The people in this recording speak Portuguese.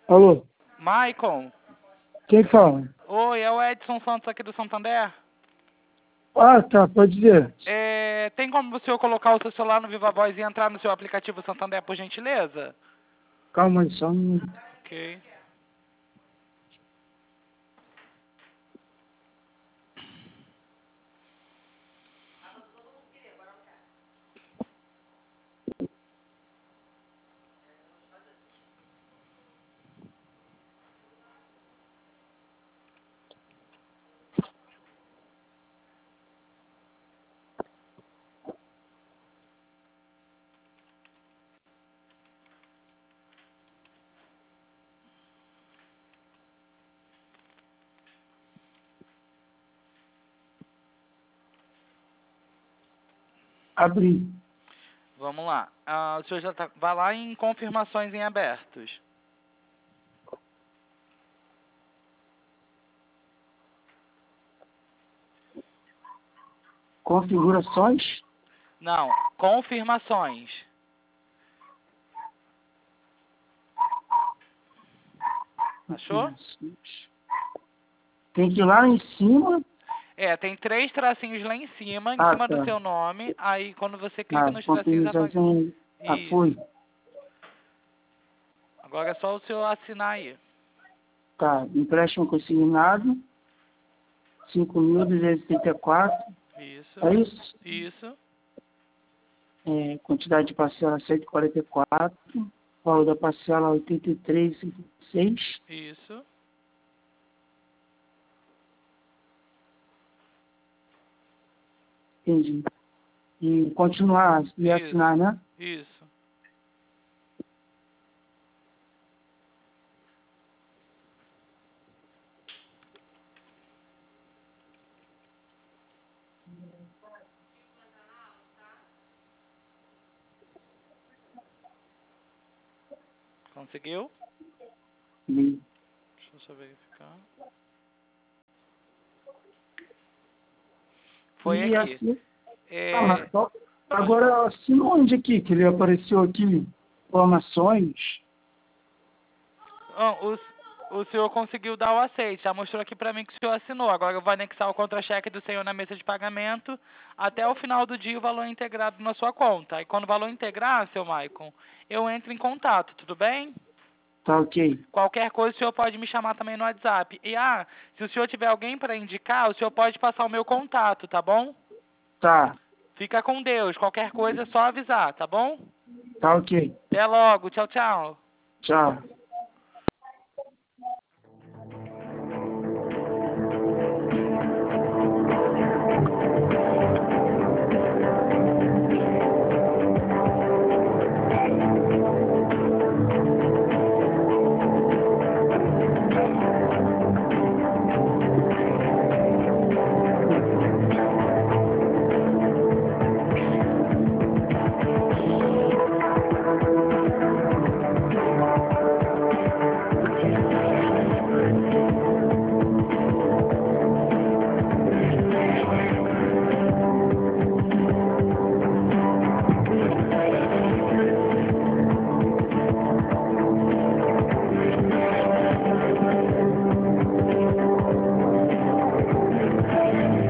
Alô, Maicon? quem fala? Oi, é o Edson Santos aqui do Santander. Ah, tá, pode dizer. Tem como o senhor colocar o seu celular no Viva Voz e entrar no seu aplicativo Santander, por gentileza? Calma aí, só um minuto. Ok. Abri. Vamos lá. O senhor já tá... Vai lá em confirmações em abertos. Configurações. Não, confirmações. Achou? Tem que ir lá em cima. Tem 3 tracinhos lá em cima Ah, do tá. seu nome. Aí, quando você clica nos tracinhos, Configurações aparece. em... Ah, foi. Isso. Agora é só o senhor assinar aí. Tá, empréstimo consignado. 5.284. Isso. É isso? Isso. Quantidade de parcela 144. Valor da parcela 83,56. Isso. Entendi. E continuar e assinar, né? Isso. Conseguiu? E Deixa eu só verificar. Foi E aqui. assim, agora assina onde aqui, que ele apareceu aqui, informações. O senhor conseguiu dar o aceite. Já mostrou aqui pra mim que o senhor assinou. Agora eu vou anexar o contra-cheque do senhor na mesa de pagamento. Até o final do dia o valor é integrado na sua conta. Aí quando o valor integrar, seu Maicon, eu entro em contato, tudo bem? Tá ok. Qualquer coisa o senhor pode me chamar também no WhatsApp. E se o senhor tiver alguém para indicar, o senhor pode passar o meu contato, tá bom? Tá. Fica com Deus. Qualquer coisa é só avisar, tá bom? Tá ok. Até logo. Tchau, tchau. Tchau.